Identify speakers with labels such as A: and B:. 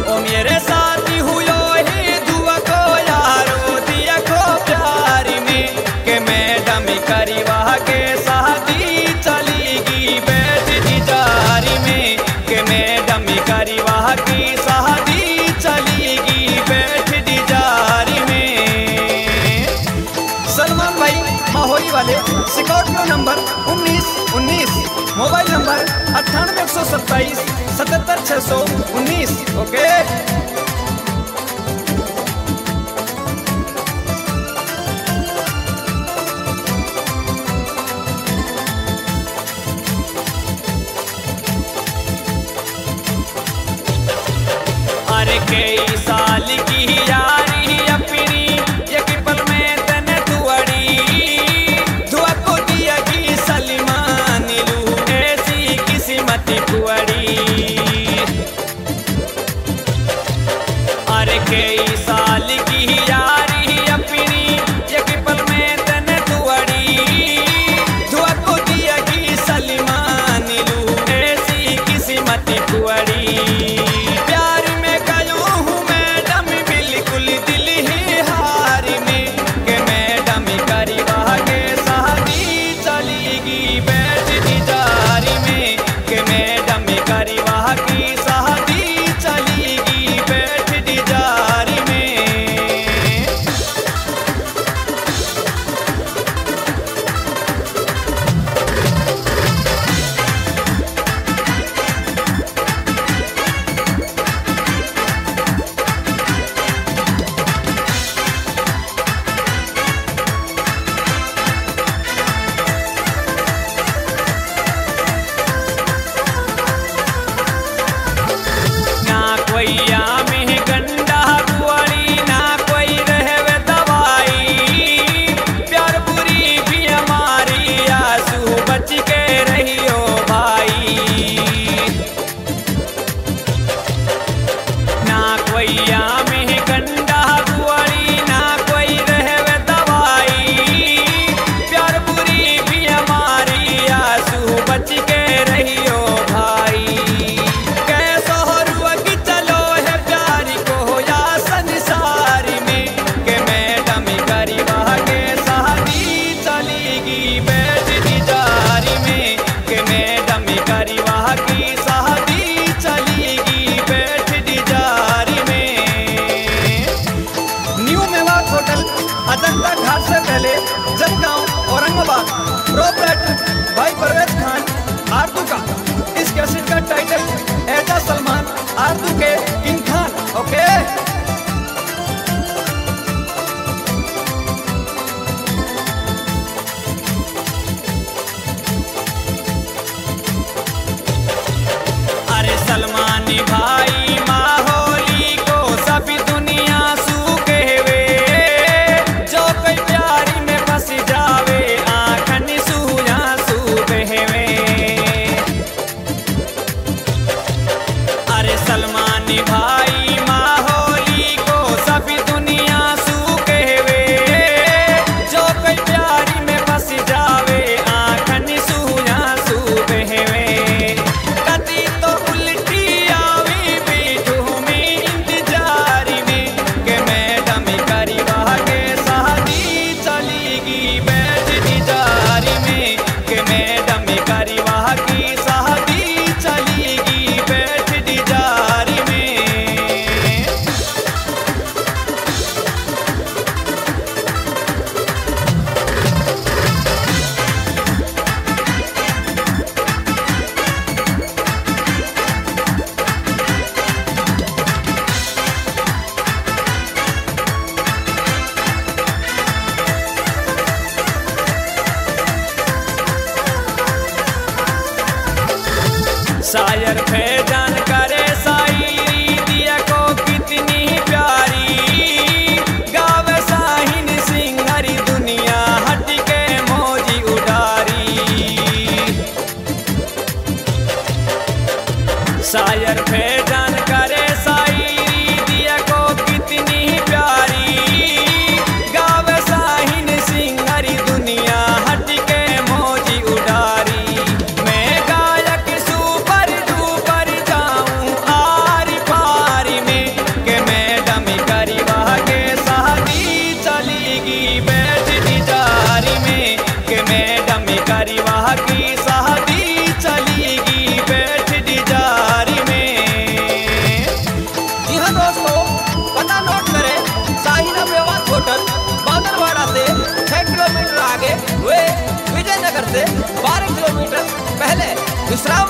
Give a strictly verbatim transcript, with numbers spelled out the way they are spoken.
A: ओ मेरे साथी हुयो ही दुआ को यारो दिया को प्यारी में के मैडम करीवा के शादी चलीगी बैठ जारी में के मैडम करीवा की शादी चलीगी बैठ जारी में। सलमान भाई माहौली वाले स्कॉर्पियो नंबर उन्नीस उन्नीस, मोबाइल नंबर अट्ठानवे एक सौ सत्ताईस सतहत्तर छः सौ उन्नीस। ओके अरे कई साल की यारी अपनी एक पल में तने दुआड़ी दुआ को दिया की सलमान लू ऐसी किस्मत कुआड़ी। अरे कई साल की यारी अपनी एक पल में तने दुआड़ी दुआ को दिया की सलमान लू ऐसी किस्मत कुआड़ी। अजंता घाट से पहले जलगांव औरंगाबाद प्रोपराइटर भाई परवेज खान आरतू का। इस कैसेट का टाइटल एजा सलमान आरतू के किंग खान। ओके अरे सलमान भाई माहौली को सभी दुनिया सू कहवे जो कोई प्यारी में फंस जावे आँखन सूया सू बहवे। अरे सलमान भाई माहौली को सभी दुनिया सू कहवे जो कोई प्यारी में फंस जावे आँखन सूया सू बहवे। की शादी चलीगी बैठ जारी में। की शादी चलेगी बैठ डिजारी में। जी हाँ दोस्तों, पता नोट करें, शाहीना मेवात होटल बांदरवाड़ा से छह किलोमीटर आगे, वे विजयनगर से बारह किलोमीटर पहले विश्राम